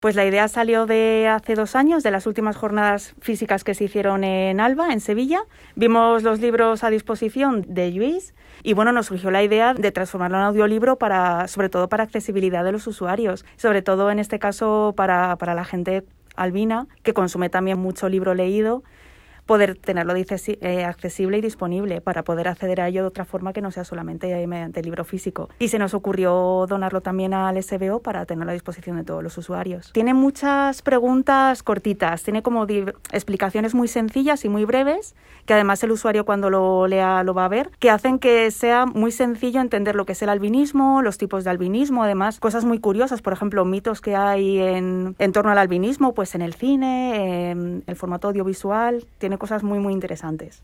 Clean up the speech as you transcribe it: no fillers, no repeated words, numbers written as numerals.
Pues la idea salió de hace 2 años, de las últimas jornadas físicas que se hicieron en Alba, en Sevilla. Vimos los libros a disposición de Lluís y bueno, nos surgió la idea de transformarlo en audiolibro sobre todo para accesibilidad de los usuarios, sobre todo en este caso para la gente albina, que consume también mucho libro leído, poder tenerlo accesible y disponible para poder acceder a ello de otra forma que no sea solamente mediante libro físico. Y se nos ocurrió donarlo también al SBO para tenerlo a disposición de todos los usuarios. Tiene muchas preguntas cortitas, tiene como explicaciones muy sencillas y muy breves, que además el usuario cuando lo lea lo va a ver, que hacen que sea muy sencillo entender lo que es el albinismo, los tipos de albinismo, además cosas muy curiosas, por ejemplo, mitos que hay en torno al albinismo, pues en el cine, en el formato audiovisual, tiene cosas muy, muy interesantes.